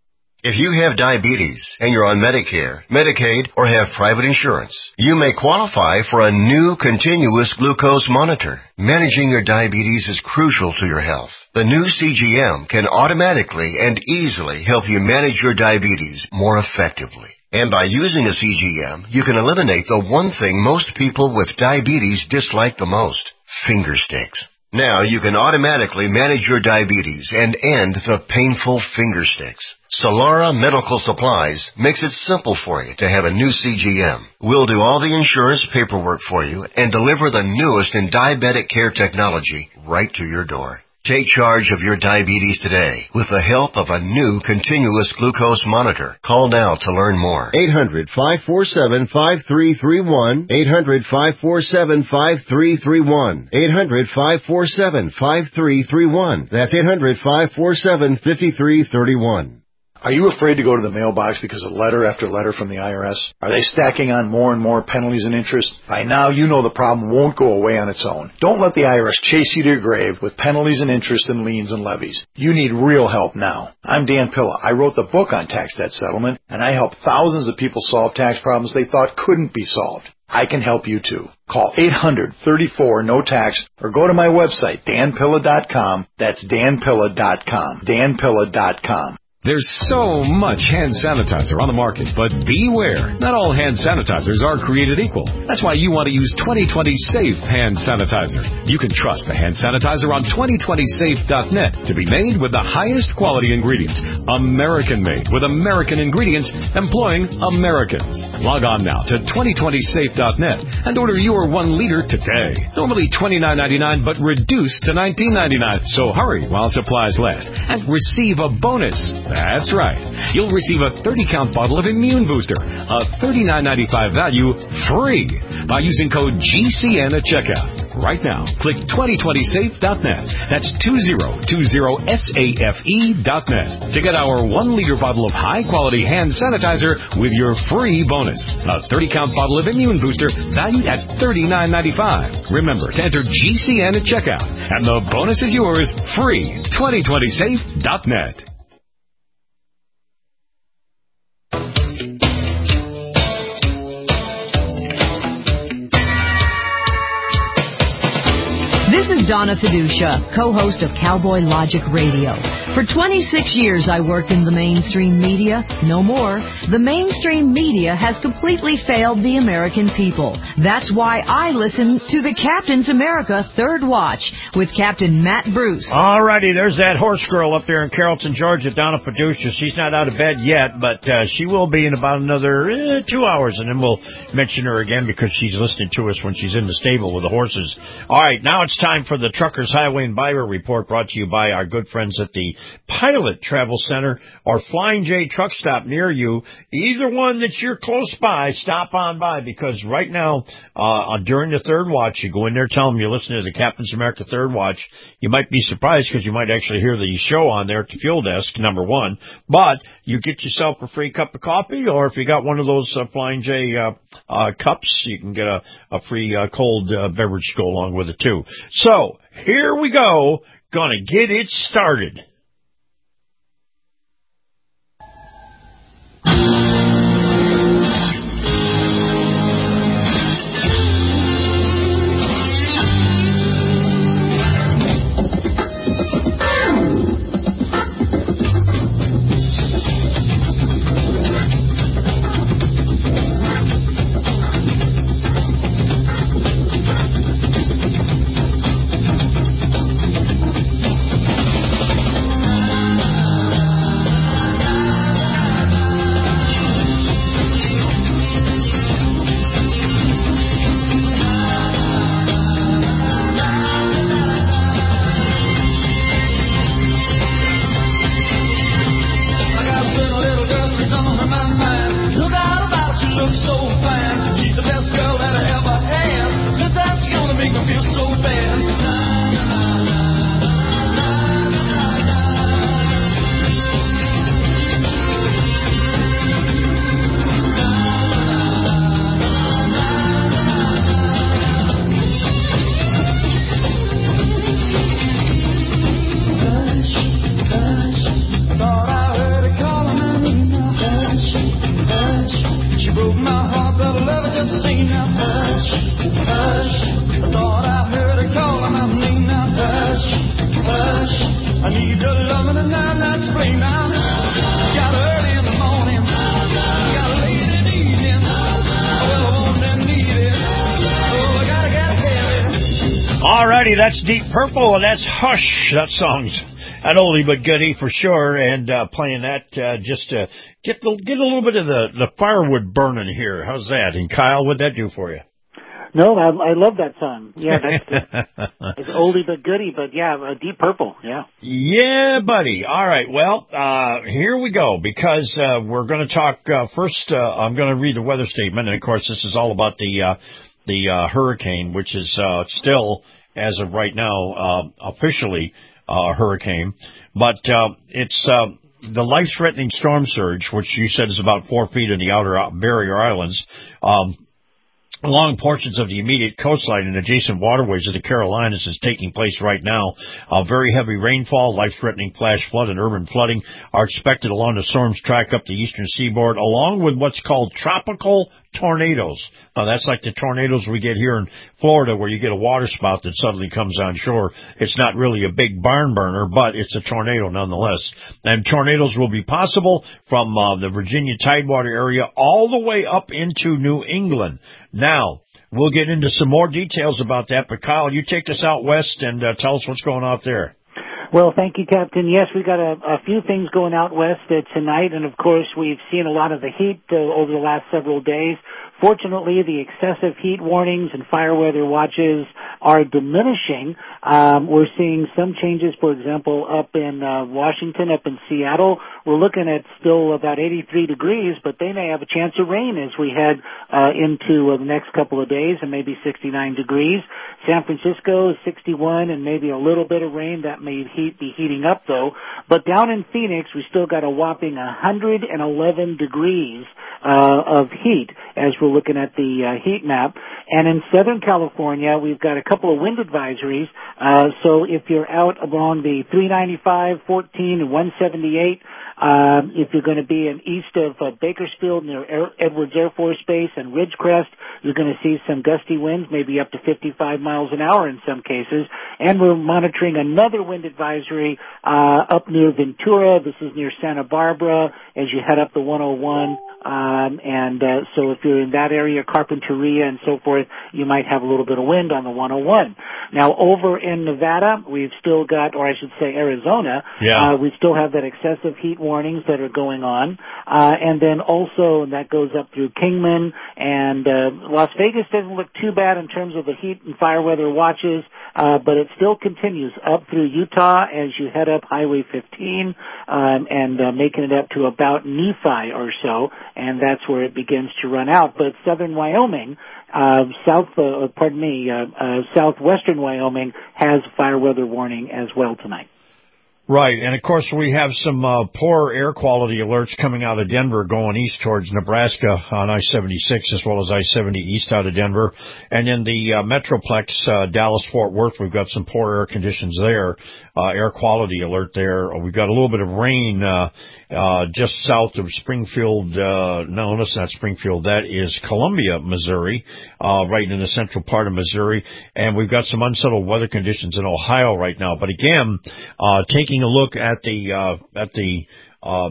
If you have diabetes and you're on Medicare, Medicaid, or have private insurance, you may qualify for a new continuous glucose monitor. Managing your diabetes is crucial to your health. The new C G M can automatically and easily help you manage your diabetes more effectively. And by using a C G M, you can eliminate the one thing most people with diabetes dislike the most, finger sticks. Now you can automatically manage your diabetes and end the painful finger sticks. Solara Medical Supplies makes it simple for you to have a new C G M. We'll do all the insurance paperwork for you and deliver the newest in diabetic care technology right to your door. Take charge of your diabetes today with the help of a new continuous glucose monitor. Call now to learn more. eight hundred, five four seven, five three three one. eight hundred, five four seven, five three three one. eight hundred, five four seven, five three three one. That's eight hundred, five four seven, five three three one. Are you afraid to go to the mailbox because of letter after letter from the I R S? Are they stacking on more and more penalties and interest? By now, you know the problem won't go away on its own. Don't let the I R S chase you to your grave with penalties and interest and liens and levies. You need real help now. I'm Dan Pilla. I wrote the book on tax debt settlement, and I helped thousands of people solve tax problems they thought couldn't be solved. I can help you too. Call eight hundred, thirty-four, no tax or go to my website, dan pilla dot com. That's dan pilla dot com. dan pilla dot com. There's so much hand sanitizer on the market, but beware. Not all hand sanitizers are created equal. That's why you want to use twenty twenty Safe Hand Sanitizer. You can trust the hand sanitizer on twenty twenty safe dot net to be made with the highest quality ingredients. American made with American ingredients employing Americans. Log on now to twenty twenty safe dot net and order your one liter today. Normally twenty-nine ninety-nine, but reduced to nineteen ninety-nine. So hurry while supplies last and receive a bonus. That's right. You'll receive a thirty count bottle of Immune Booster, a thirty-nine ninety-five value, free by using code G C N at checkout. Right now, click twenty twenty safe dot net. That's two zero two zero safe dot net to get our one liter bottle of high-quality hand sanitizer with your free bonus. A thirty count bottle of Immune Booster valued at thirty-nine ninety-five. Remember to enter G C N at checkout, and the bonus is yours free. twenty twenty safe dot net. This is Donna Fiducia, co-host of Cowboy Logic Radio. For twenty-six years, I worked in the mainstream media. No more. The mainstream media has completely failed the American people. That's why I listen to the Captain's America Third Watch with Captain Matt Bruce. All righty, there's that horse girl up there in Carrollton, Georgia, Donna Fiducia. She's not out of bed yet, but uh, she will be in about another uh, two hours, and then we'll mention her again because she's listening to us when she's in the stable with the horses. All right, now it's time for the Truckers Highway and Byway Report, brought to you by our good friends at the Pilot Travel Center or Flying J Truck Stop near you. Either one that you're close by, stop on by, because right now, uh, during the Third Watch, you go in there, tell them you're listening to the Captain's America Third Watch. You might be surprised because you might actually hear the show on there at the fuel desk, number one. But you get yourself a free cup of coffee, or if you got one of those uh, Flying J uh, uh, cups, you can get a, a free uh, cold uh, beverage to go along with it, too. So, here we go. Gonna get it started. Alrighty, that's Deep Purple, and that's Hush. That song's an oldie but goodie for sure, and uh, playing that uh, just to get the, get a little bit of the, the firewood burning here. How's that? And Kyle, what'd that do for you? No, I, I love that song. Yeah, that's it's oldie but goodie, but yeah, uh, Deep Purple, yeah. Yeah, buddy. All right, well, uh, here we go, because uh, we're going to talk uh, first. Uh, I'm going to read the weather statement, and of course, this is all about the uh, the uh, hurricane, which is uh, still, as of right now, uh, officially uh, a hurricane, but uh, it's uh, the life-threatening storm surge, which you said is about four feet in the outer barrier islands. Um, Along portions of the immediate coastline and adjacent waterways of the Carolinas is taking place right now. Uh, very heavy rainfall, life-threatening flash flood, and urban flooding are expected along the storm's track up the eastern seaboard, along with what's called tropical tornadoes. Now, that's like the tornadoes we get here in Florida, where you get a water spout that suddenly comes on shore. It's not really a big barn burner, but it's a tornado nonetheless. And tornadoes will be possible from uh, the Virginia Tidewater area all the way up into New England. Now, we'll get into some more details about that, but Kyle, you take us out west and uh, tell us what's going on out there. Well, thank you, Captain. Yes, we got a, a few things going out west uh, tonight, and of course, we've seen a lot of the heat uh, over the last several days. Fortunately, the excessive heat warnings and fire weather watches are diminishing. Um, we're seeing some changes, for example, up in uh, Washington, up in Seattle. We're looking at still about eighty-three degrees, but they may have a chance of rain as we head uh, into uh, the next couple of days, and maybe sixty-nine degrees. San Francisco is sixty-one, and maybe a little bit of rain. That may heat, be heating up, though. But down in Phoenix, we still got a whopping one hundred eleven degrees uh, of heat as we're looking at the uh, heat map. And in Southern California, we've got a couple of wind advisories. Uh, so if you're out along the three ninety-five, fourteen, and one seventy-eight, um, if you're going to be in east of uh, Bakersfield near Air- Edwards Air Force Base and Ridgecrest, you're going to see some gusty winds, maybe up to fifty-five miles an hour in some cases. And we're monitoring another wind advisory uh, up near Ventura. This is near Santa Barbara as you head up the one oh one. Um, and uh, so if you're in that area, Carpinteria and so forth, you might have a little bit of wind on the one oh one. Now, over in Nevada, we've still got, or I should say Arizona, yeah. uh, we still have that excessive heat warnings that are going on. Uh, and then also, and that goes up through Kingman, and uh, Las Vegas doesn't look too bad in terms of the heat and fire weather watches, uh, but it still continues up through Utah as you head up Highway fifteen, um, and uh, making it up to about Nephi or so, and that's where it begins to run out. But southern Wyoming, uh, south, uh, pardon me, uh, uh, southwestern Wyoming has fire weather warning as well tonight. Right, and of course we have some uh, poor air quality alerts coming out of Denver going east towards Nebraska on I seventy-six as well as I seventy east out of Denver. And in the uh, Metroplex, uh, Dallas-Fort Worth, we've got some poor air conditions there, uh, air quality alert there. We've got a little bit of rain uh, uh, just south of Springfield. Uh, no, that's not Springfield. That is Columbia, Missouri, uh, right in the central part of Missouri. And we've got some unsettled weather conditions in Ohio right now. But again, uh, taking a look at the uh, at the uh,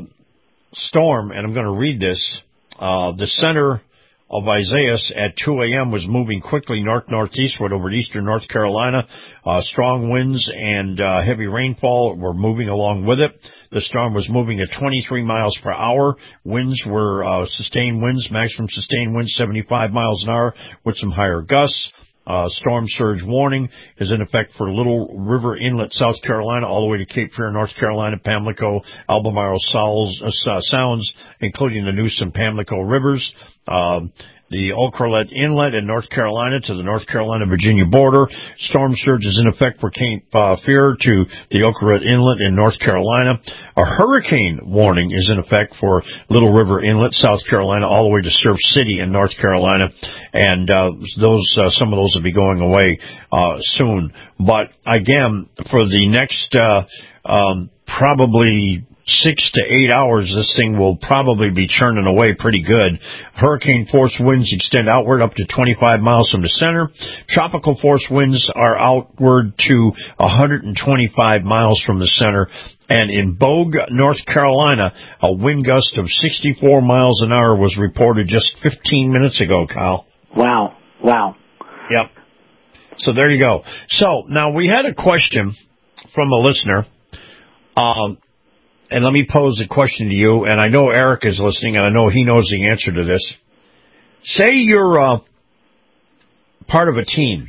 storm, and I'm going to read this. Uh, the center of Isaias at two a.m. was moving quickly north-northeastward over eastern North Carolina. Uh, strong winds and uh, heavy rainfall were moving along with it. The storm was moving at twenty-three miles per hour. Winds were uh, sustained winds, maximum sustained winds seventy-five miles an hour with some higher gusts. Uh, storm surge warning is in effect for Little River Inlet, South Carolina, all the way to Cape Fear, North Carolina, Pamlico, Albemarle Sounds, uh, sounds including the Neuse and Pamlico rivers. Um, the Ocotillo Inlet in North Carolina to the North Carolina-Virginia border. Storm surge is in effect for Cape uh, Fear to the Ocotillo Inlet in North Carolina. A hurricane warning is in effect for Little River Inlet, South Carolina, all the way to Surf City in North Carolina. And uh, those, uh, some of those will be going away uh, soon. But again, for the next uh, um, probably six to eight hours, this thing will probably be churning away pretty good. Hurricane force winds extend outward up to twenty-five miles from the center. Tropical force winds are outward to one hundred twenty-five miles from the center. And in Bogue, North Carolina, a wind gust of sixty-four miles an hour was reported just fifteen minutes ago, Kyle. Wow. Wow. Yep. So there you go. So now we had a question from a listener, um, and let me pose a question to you, and I know Eric is listening, and I know he knows the answer to this. Say you're uh, part of a team,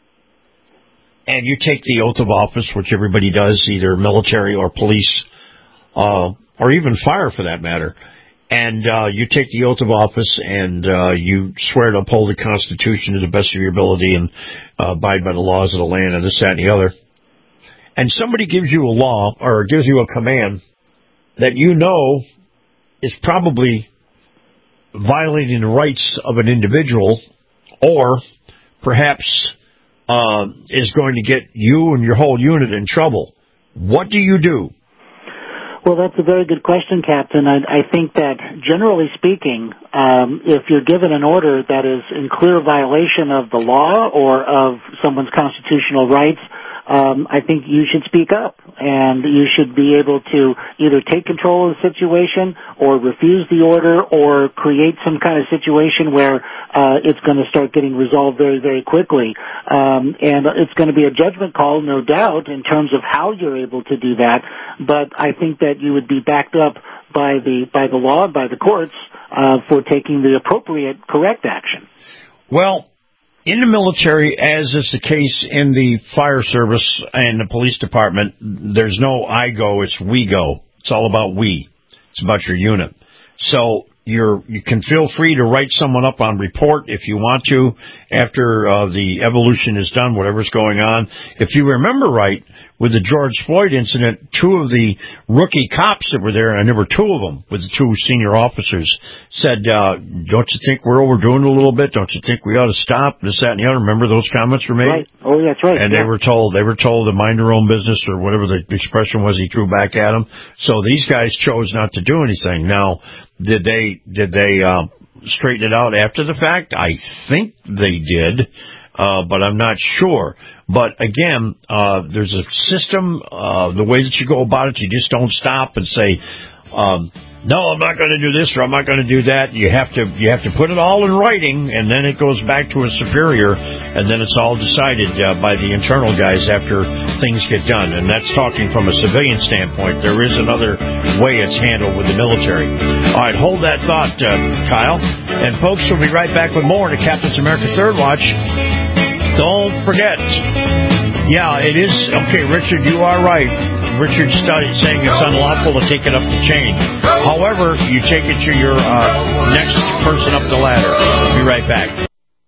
and you take the oath of office, which everybody does, either military or police, uh, or even fire for that matter, and uh, you take the oath of office and uh, you swear to uphold the Constitution to the best of your ability and uh, abide by the laws of the land and this, that, and the other. And somebody gives you a law or gives you a command that you know is probably violating the rights of an individual or perhaps uh, is going to get you and your whole unit in trouble. What do you do? Well, that's a very good question, Captain. I, I think that, generally speaking, um, if you're given an order that is in clear violation of the law or of someone's constitutional rights, um, I think you should speak up, and you should be able to either take control of the situation or refuse the order or create some kind of situation where uh, it's going to start getting resolved very, very quickly. Um, and it's going to be a judgment call, no doubt, in terms of how you're able to do that, but I think that you would be backed up by the by the law, by the courts, uh, for taking the appropriate, correct action. Well, in the military, as is the case in the fire service and the police department, there's no I go, it's we go. It's all about we. It's about your unit. So you're, you can feel free to write someone up on report if you want to after uh, the evolution is done, whatever's going on. If you remember right, with the George Floyd incident, two of the rookie cops that were there, and there were two of them with the two senior officers, said, uh, don't you think we're overdoing it a little bit? Don't you think we ought to stop? This, that, and the other. Remember those comments were made? Right. Oh, that's right. And yeah. they were told, they were told to mind their own business or whatever the expression was he threw back at them. So these guys chose not to do anything. Now, did they, did they, uh, straighten it out after the fact? I think they did. Uh, but I'm not sure. But again, uh, there's a system, uh, the way that you go about it, you just don't stop and say, um, no, I'm not going to do this or I'm not going to do that. You have to, you have to put it all in writing, and then it goes back to a superior, and then it's all decided uh, by the internal guys after things get done. And that's talking from a civilian standpoint. There is another way it's handled with the military. All right, hold that thought, uh, Kyle. And folks, we'll be right back with more to Captain's America Third Watch. Don't forget. Yeah, it is. Okay, Richard, you are right. Richard's saying it's unlawful to take it up the chain. However, you take it to your uh, next person up the ladder. We'll be right back.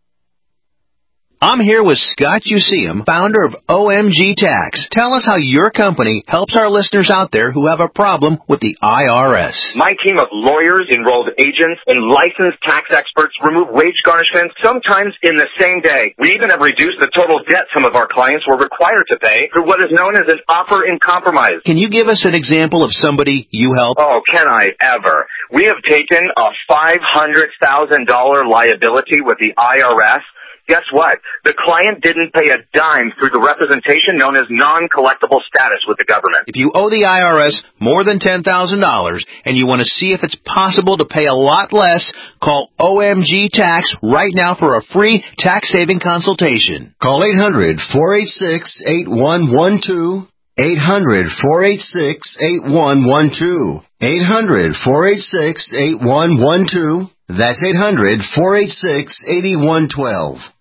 I'm here with Scott Useum, founder of O M G Tax. Tell us how your company helps our listeners out there who have a problem with the I R S. My team of lawyers, enrolled agents, and licensed tax experts remove wage garnishments, sometimes in the same day. We even have reduced the total debt some of our clients were required to pay through what is known as an offer in compromise. Can you give us an example of somebody you help? Oh, can I ever? We have taken a five hundred thousand dollars liability with the I R S. Guess what? The client didn't pay a dime through the representation known as non-collectible status with the government. If you owe the I R S more than ten thousand dollars and you want to see if it's possible to pay a lot less, call O M G Tax right now for a free tax-saving consultation. Call eight hundred, four eight six, eight one one two. eight hundred, four eight six, eight one one two. eight hundred, four eight six, eight one one two. That's eight hundred, four eight six, eight one one two.